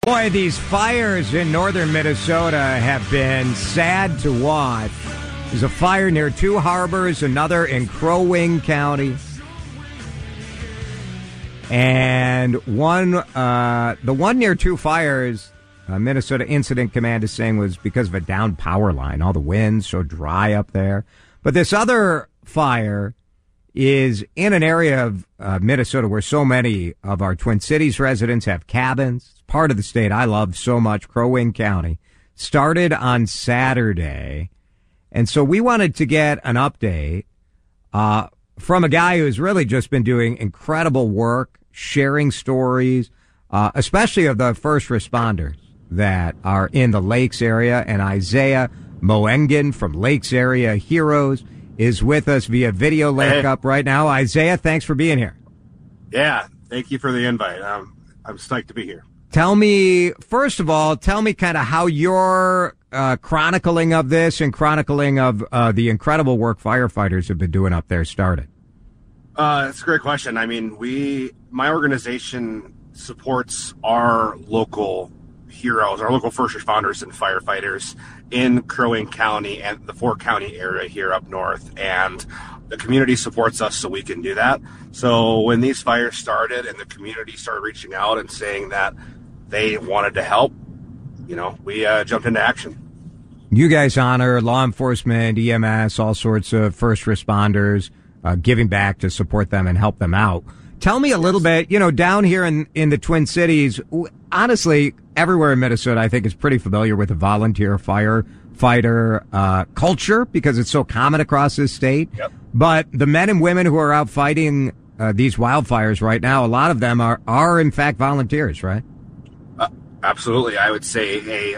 Boy, these fires in northern Minnesota have been sad to watch. There's a fire near Two Harbors, another in Crow Wing County. And the one near Two Fires, Minnesota Incident Command is saying was because of a downed power line. All the winds so dry up there. But this other fire is in an area of Minnesota where so many of our Twin Cities residents have cabins. It's part of the state I love so much, Crow Wing County. Started on Saturday. And so we wanted to get an update from a guy who's really just been doing incredible work, sharing stories, especially of the first responders that are in the Lakes area. And Isaiah Moengen from Lakes Area Heroes is with us via video link up right now. isaiah, thanks for being here. Yeah, thank you for the invite. I'm psyched to be here. Tell me, first of all, kind of how your chronicling of this and chronicling of the incredible work firefighters have been doing up there started. It's a great question. I mean, my organization supports our local heroes, our local first responders and firefighters in Crow Wing County and the 4-county area here up north. And the community supports us so we can do that. So when these fires started and the community started reaching out and saying that they wanted to help, we jumped into action. You guys honor law enforcement, EMS, all sorts of first responders, giving back to support them and help them out. Tell me a little bit, down here in the Twin Cities, honestly, everywhere in Minnesota, I think is pretty familiar with the volunteer firefighter culture because it's so common across this state. Yep. But the men and women who are out fighting these wildfires right now, a lot of them are in fact volunteers, right? Absolutely. I would say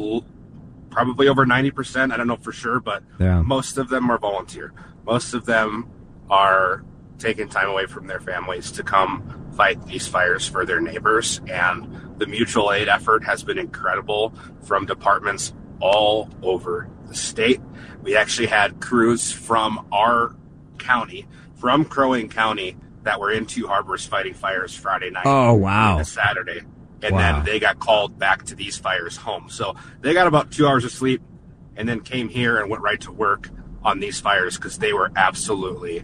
probably over 90%. I don't know for sure, but most of them are volunteer. Most of them are taking time away from their families to come fight these fires for their neighbors. And the mutual aid effort has been incredible from departments all over the state. We actually had crews from our county, from Crow Wing County, that were in Two Harbors fighting fires Friday night. Oh, wow. And Saturday. And then they got called back to these fires home. So they got about 2 hours of sleep and then came here and went right to work on these fires because they were absolutely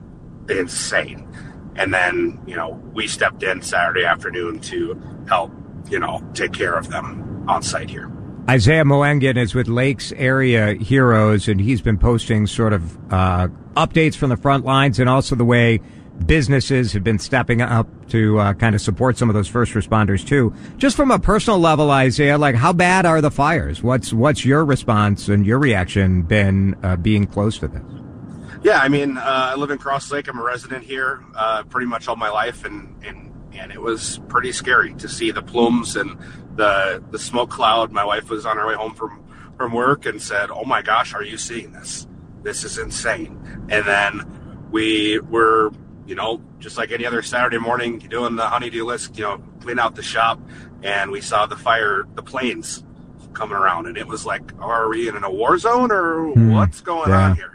insane. And then, we stepped in Saturday afternoon to help, take care of them on site here. Isaiah Moengen is with Lakes Area Heroes, and he's been posting sort of updates from the front lines and also the way businesses have been stepping up to kind of support some of those first responders too. Just from a personal level, Isaiah, how bad are the fires? What's your response and your reaction been being close to this? Yeah, I mean, I live in Cross Lake. I'm a resident here pretty much all my life, and it was pretty scary to see the plumes and the smoke cloud. My wife was on her way home from work and said, "Oh my gosh, are you seeing this? This is insane." And then we were, just like any other Saturday morning, doing the honey-do list, clean out the shop, and we saw the planes coming around, and it was like, are we in a war zone or what's going on here?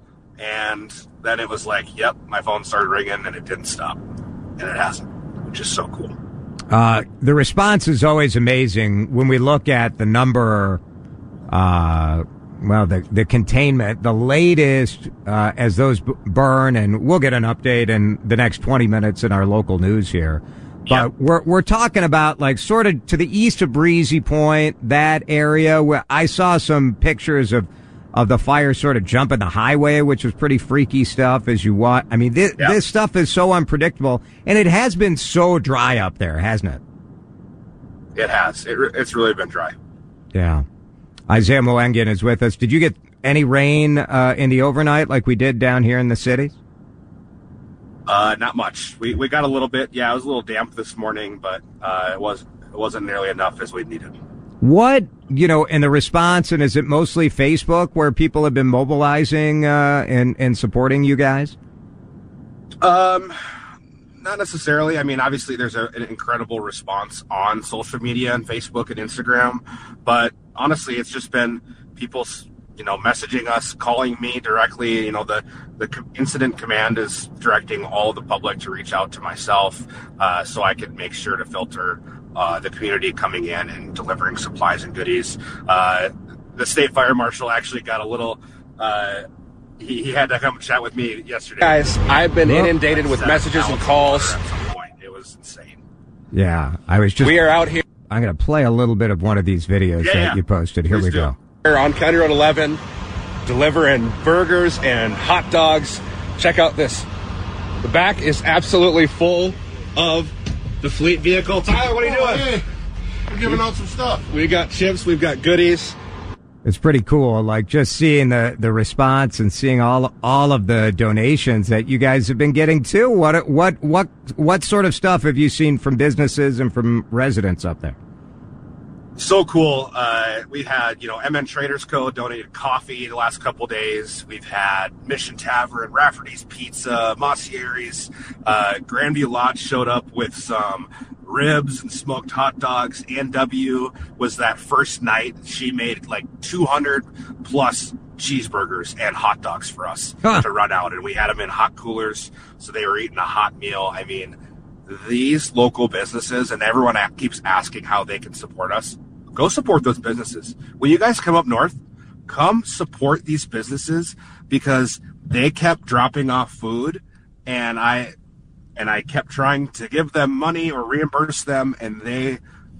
And then it was like, yep, my phone started ringing and it didn't stop. And it hasn't, which is so cool. The response is always amazing when we look at the number, the containment, the latest, as those burn, and we'll get an update in the next 20 minutes in our local news here. But we're talking about sort of to the east of Breezy Point, that area where I saw some pictures of the fire sort of jumping the highway, which was pretty freaky stuff as you watch. I mean, this stuff is so unpredictable, and it has been so dry up there, hasn't it? It has. It's really been dry. Yeah. Isaiah Moengen is with us. Did you get any rain in the overnight like we did down here in the cities? Not much. We got a little bit. Yeah, it was a little damp this morning, but it wasn't nearly enough as we needed. What, in the response, and is it mostly Facebook where people have been mobilizing and supporting you guys? Not necessarily. I mean, obviously there's an incredible response on social media and Facebook and Instagram, but honestly, it's just been people, messaging us, calling me directly. The incident command is directing all the public to reach out to myself, so I could make sure to filter the community coming in and delivering supplies and goodies. The state fire marshal actually got a little. He had to come chat with me yesterday. Guys, I've been inundated with messages and calls. At some point. It was insane. Yeah, I was just. We are out here. I'm going to play a little bit of one of these videos that you posted. Here we go. We're on County Road 11, delivering burgers and hot dogs. Check out this. The back is absolutely full of the fleet vehicle. Tyler, what are you doing? Hey, we're giving out some stuff. We got chips. We've got goodies. It's pretty cool, like just seeing the response and seeing all of the donations that you guys have been getting too. What sort of stuff have you seen from businesses and from residents up there? So cool. We had, MN Traders Co. donated coffee the last couple days. We've had Mission Tavern, Rafferty's Pizza, Massiere's, Grandview Lodge showed up with some ribs and smoked hot dogs. NW was that first night. She made like 200 plus cheeseburgers and hot dogs for us to run out. And we had them in hot coolers, so they were eating a hot meal. I mean, these local businesses, and everyone keeps asking how they can support us. Go support those businesses. When you guys come up north, come support these businesses, because they kept dropping off food, and I kept trying to give them money or reimburse them, and they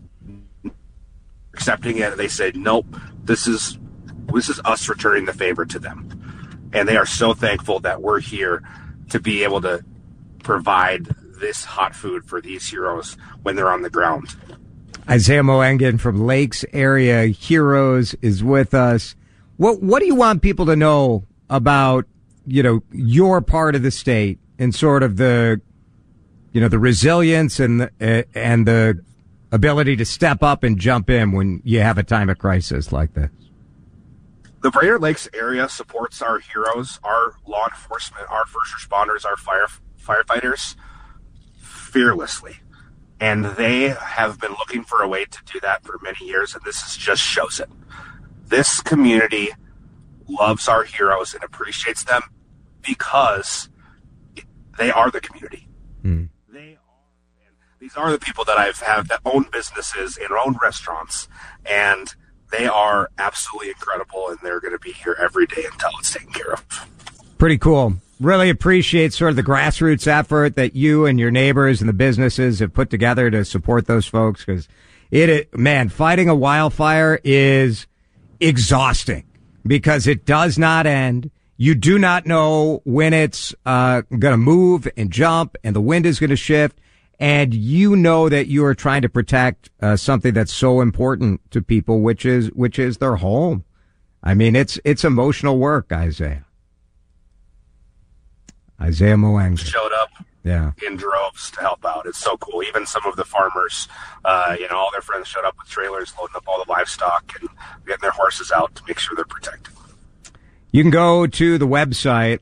accepting it. They said, nope, this is us returning the favor to them. And they are so thankful that we're here to be able to provide this hot food for these heroes when they're on the ground. Isaiah Moengen from Lakes Area Heroes is with us. What do you want people to know about, your part of the state and sort of the resilience and the ability to step up and jump in when you have a time of crisis like this? The Brainerd Lakes area supports our heroes, our law enforcement, our first responders, our firefighters fearlessly. And they have been looking for a way to do that for many years, and this just shows it. This community loves our heroes and appreciates them because they are the community. These are the people that that own businesses and own restaurants, and they are absolutely incredible, and they're going to be here every day until it's taken care of. Pretty cool. Really appreciate sort of the grassroots effort that you and your neighbors and the businesses have put together to support those folks, because fighting a wildfire is exhausting because it does not end. You do not know when it's going to move and jump and the wind is going to shift. And you know that you are trying to protect something that's so important to people, which is their home. I mean, it's emotional work, Isaiah. Isaiah Moengen showed up in droves to help out. It's so cool. Even some of the farmers, all their friends showed up with trailers, loading up all the livestock and getting their horses out to make sure they're protected. You can go to the website,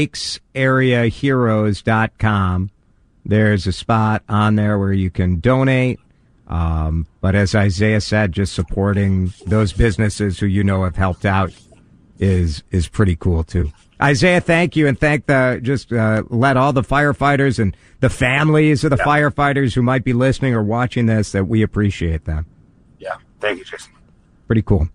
lakesareaheroes.com. There's a spot on there where you can donate. But as Isaiah said, just supporting those businesses who have helped out is pretty cool too. Isaiah, thank you, and let all the firefighters and the families of the firefighters who might be listening or watching this, that we appreciate them. Yeah, thank you, Jason. Pretty cool.